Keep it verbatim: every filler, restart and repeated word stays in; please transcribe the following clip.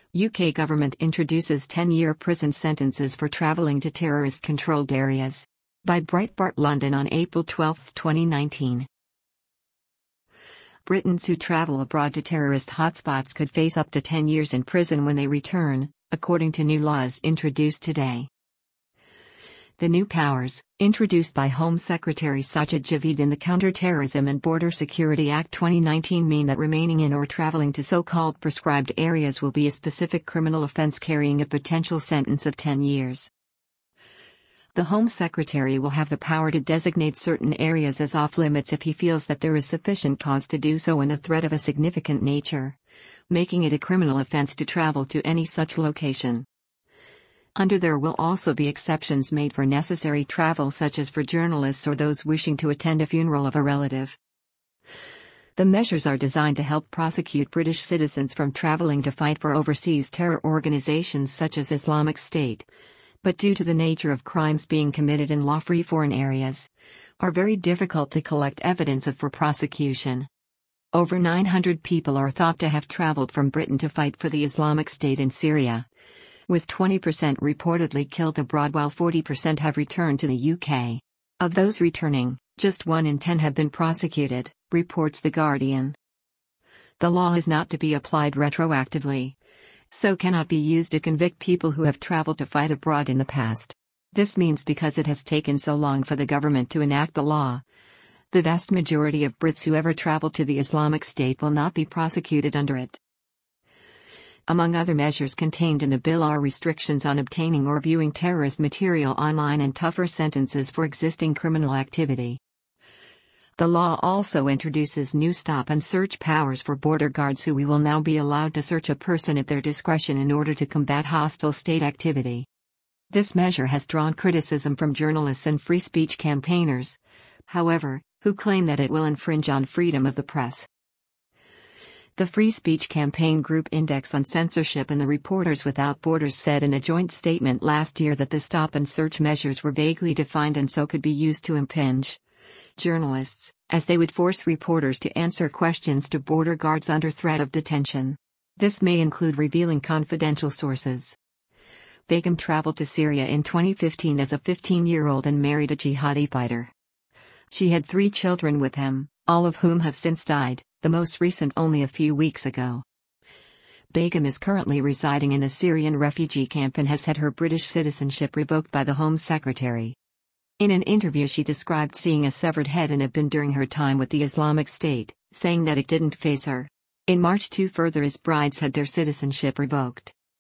U K government introduces ten-year prison sentences for travelling to terrorist-controlled areas. By Breitbart London on April twelfth, twenty nineteen. Britons who travel abroad to terrorist hotspots could face up to ten years in prison when they return, according to new laws introduced today. The new powers, introduced by Home Secretary Sajid Javid in the Counter-Terrorism and Border Security Act twenty nineteen, mean that remaining in or traveling to so-called prescribed areas will be a specific criminal offence carrying a potential sentence of ten years. The Home Secretary will have the power to designate certain areas as off-limits if he feels that there is sufficient cause to do so and a threat of a significant nature, making it a criminal offence to travel to any such location. Under there will also be exceptions made for necessary travel, such as for journalists or those wishing to attend a funeral of a relative. The measures are designed to help prosecute British citizens from travelling to fight for overseas terror organisations such as Islamic State, but due to the nature of crimes being committed in law-free foreign areas, are very difficult to collect evidence of for prosecution. Over nine hundred people are thought to have travelled from Britain to fight for the Islamic State in Syria, with twenty percent reportedly killed abroad while forty percent have returned to the U K. Of those returning, just one in ten have been prosecuted, reports The Guardian. The law is not to be applied retroactively, so cannot be used to convict people who have travelled to fight abroad in the past. This means because it has taken so long for the government to enact the law, the vast majority of Brits who ever travel to the Islamic State will not be prosecuted under it. Among other measures contained in the bill are restrictions on obtaining or viewing terrorist material online and tougher sentences for existing criminal activity. The law also introduces new stop and search powers for border guards who will now be allowed to search a person at their discretion in order to combat hostile state activity. This measure has drawn criticism from journalists and free speech campaigners, however, who claim that it will infringe on freedom of the press. The Free Speech Campaign Group Index on Censorship and the Reporters Without Borders said in a joint statement last year that the stop and search measures were vaguely defined and so could be used to impinge journalists, as they would force reporters to answer questions to border guards under threat of detention. This may include revealing confidential sources. Begum traveled to Syria in twenty fifteen as a fifteen-year-old and married a jihadi fighter. She had three children with him, all of whom have since died, the most recent only a few weeks ago. Begum is currently residing in a Syrian refugee camp and has had her British citizenship revoked by the Home Secretary. In an interview, she described seeing a severed head in a bin during her time with the Islamic State, saying that it didn't faze her. In March, two further as brides had their citizenship revoked.